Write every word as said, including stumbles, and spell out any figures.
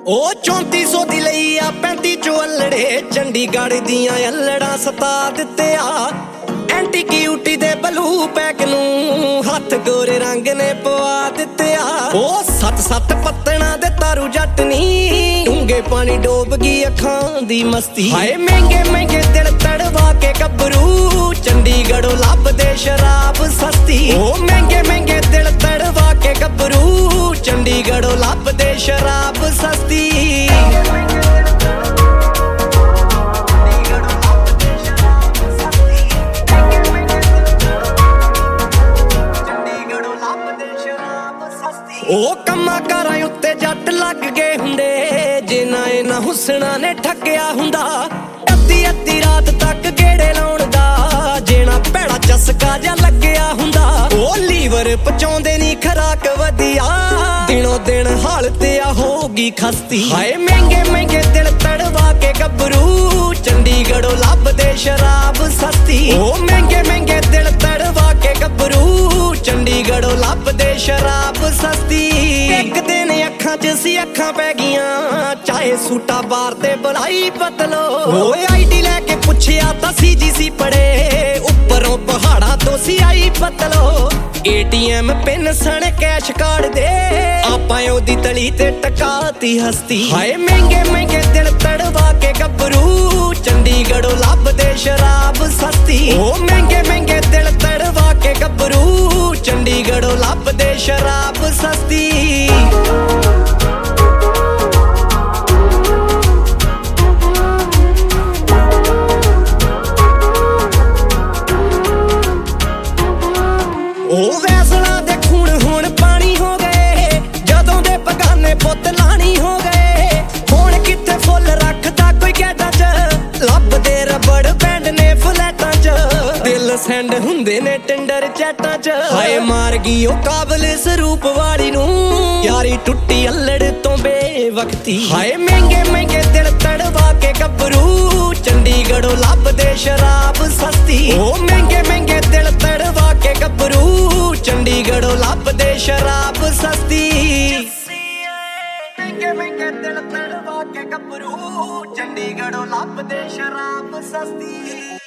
ਉਹ ਚੌਂਤੀ ਸੌ ਦੀ ਲਈ ਆ ਪੈਂਤੀ ਚੋ ਅਲੜੇ ਚੰਡੀਗੜ੍ਹ ਦੀਆਂ ਅਲੜਾਂ ਸਤਾ ਦਿੱਤੇ ਆ ਐਂਟੀ ਕਿਊਟੀ ਦੇ ਬਲੂ ਪੈਕ ਨੂੰ ਹੱਥ ਗੋਰੇ ਰੰਗ ਨੇ ਪਵਾ ਦਿੱਤੇ ਆ ਉਹ ਸੱਤ ਸੱਤ ਪੱਤਣਾ ਦੇ ਤਾਰੂ ਜੱਟ ਨੀ ਡੂੰਗੇ ਪਾਣੀ ਡੋਬ ਗਈ ਅੱਖਾਂ ਦੀ ਮਸਤੀ ਹਾਏ ਮਹਿੰਗੇ ਮਹਿੰਗੇ ਦਿਲ ਤੜਵਾ ਕੇ ਗੱਭਰੂ ਚੰਡੀਗੜ੍ਹੋਂ ਲੱਭਦੇ ਸ਼ਰਾਬ ਸਸਤੀ ਉਹ ਮਹਿੰਗੇ ਮਹਿੰਗੇ ਦਿਲ ਤੜਵਾ ਕੇ ਗੱਭਰੂ ਚੰਡੀਗੜ੍ਹੋਂ ਲੱਭਦੇ ਸ਼ਰਾਬ ਸਸਤੀ ਉਹ ਕੰਮਾਂ ਕਾਰਾਂ ਉੱਤੇ ਜੱਟ ਲੱਗ ਗਏ ਹੁੰਦੇ ਜਿਨ੍ਹਾਂ ਇਹਨਾਂ ਹੁਸਨਾ ਨੇ ਠੱਗਿਆ ਹੁੰਦਾ ਅੱਧੀ ਅੱਧੀ ਰਾਤ ਤੱਕ ਗੇੜੇ ਲਾਉਣ ਦਾ ਜਿਹੜਾ ਭੈੜਾ ਚਸਕਾ ਜਾਂ ਲੱਗਿਆ ਹੁੰਦਾ ਉਹ ਲੀਵਰ ਪਚਾਉਂਦੇ ਨਹੀਂ ਖਰਾਕ ਵਧੀਆ ਦਿਨੋਂ ਦਿਨ ਹਾਲਤ ਆ ਹੋਗੀ ਖਸਤੀ ਹਾਏ ਮਹਿੰਗੇ ਮਹਿੰਗੇ ਦਿਲ ਤੜਵਾ ਕੇ ਗੱਭਰੂ ਚੰਡੀਗੜ੍ਹੋਂ ਲੱਭਦੇ ਸ਼ਰਾਬ ਸਸਤੀ ਉਹ ਮਹਿੰਗੇ ਮਹਿੰਗੇ ਦਿਲ ਤੜਵਾ ਕੇ ਗੱਭਰੂ ਚੰਡੀਗੜ੍ਹੋਂ ਲੱਭਦੇ ਸ਼ਰਾਬ ਸਸਤੀ ਇੱਕ ਦਿਨ ਅੱਖਾਂ 'ਚ ਸੀ ਅੱਖਾਂ ਪੈ ਗਈਆਂ ਚਾਹੇ ਸੂਟਾ ਬਾਰ ਤੇ ਬੁਲਾਈ ਬਦਲੋ ਓਏ ਆਈਡੀ ਲੈ ਕੇ ਪੁੱਛਿਆ ਤਾਂ ਸੀ ਜੀ ਸੀ ਪੜੇ ਉੱਪਰੋਂ ਪਹਾੜਾਂ ਤੋਂ ਸੀ ਆਈ ਬਦਲੋ ਏਟੀਐਮ ਪਿੰਨ ਸਣ ਕੈਸ਼ ਕਾਰਡ ਦੇ ਆਪਾਂ ਉਹਦੀ ਤਲੀ ਤੇ ਟਕਾਤੀ ਹਸਤੀ ਹਾਏ ਮਹਿੰਗੇ ਮਹਿੰਗੇ ਦਿਲ ਤੜਵਾ ਕੇ ਗੱਭਰੂ ਚੰਡੀਗੜ੍ਹੋਂ ਲੱਭਦੇ ਸ਼ਰਾਬ ਸਸਤੀ ਉਹ ਮਹਿੰਗੇ ਮਹਿੰਗੇ ਦਿਲ ਤੜਵਾ ਕੇ ਗੱਭਰੂ ਚੰਡੀਗੜ੍ਹੋਂ ਲੱਭਦੇ ਸ਼ਰਾਬ ਸਸਤੀ ਉਹ ਵੈਸਲਾ ਦੇ ਖੂਨ ਹੁਣ ਪਾਣੀ ਹੋ ਗਏ ਜਦੋਂ ਦੇ ਬਗਾਨੇ ਪੁੱਤ ਲਾਣੀ ਹੋ ਗਏ ਹੁਣ ਕਿੱਥੇ ਫੁੱਲ ਰੱਖਦਾ ਕੋਈ ਗੈਡਾਂ 'ਚ ਲੱਭਦੇ ਰਬੜ ਬੈਂਡ ਨੇ ਫਲੈਟਾਂ 'ਚ ਦਿਲ ਸੈਂਡ ਹੁੰਦੇ ਨੇ ਟਿੰਡਰ ਚੈਟਾਂ 'ਚ ਹਾਏ ਮਾਰ ਗਈ ਉਹ ਕਾਬਲ ਸਰੂਪ ਵਾਲੀ ਨੂੰ ਯਾਰੀ ਟੁੱਟੀ ਅਲੜ ਤੋਂ ਬੇਵਕਤੀ ਹਾਏ ਮਹਿੰਗੇ ਮਹਿੰਗੇ ਦਿਲ ਤੜਵਾ ਕੇ ਗੱਭਰੂ ਚੰਡੀਗੜ੍ਹੋਂ ਲੱਭਦੇ ਸ਼ਰਾਬ ਸਸਤੀ ਉਹ ਮਹਿੰਗੇ ਮਹਿੰਗੇ ਦਿਲ ਤੜਵਾ ਕੇ ਗੱਭਰੂ ਚੰਡੀਗੜ੍ਹੋਂ ਲੱਭਦੇ ਸ਼ਰਾਬ ਸਸਤੀ ਮਹਿੰਗੇ ਮਹਿੰਗੇ ਦਿਲ ਤੜਵਾ ਕੇ ਗੱਭਰੂ ਚੰਡੀਗੜ੍ਹੋਂ ਲੱਭਦੇ ਸ਼ਰਾਬ ਸਸਤੀ।